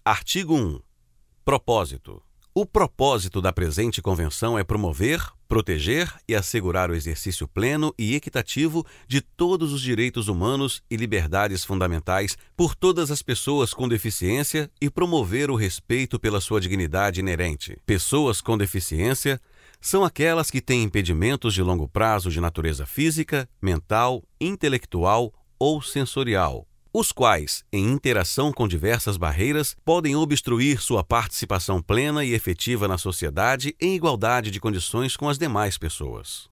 Artigo 1. Propósito. O propósito da presente Convenção é promover, proteger e assegurar o exercício pleno e equitativo de todos os direitos humanos e liberdades fundamentais por todas as pessoas com deficiência e promover o respeito pela sua dignidade inerente. Pessoas com deficiência são aquelas que têm impedimentos de longo prazo de natureza física, mental, intelectual ou sensorial, os quais, em interação com diversas barreiras, podem obstruir sua participação plena e efetiva na sociedade em igualdade de condições com as demais pessoas.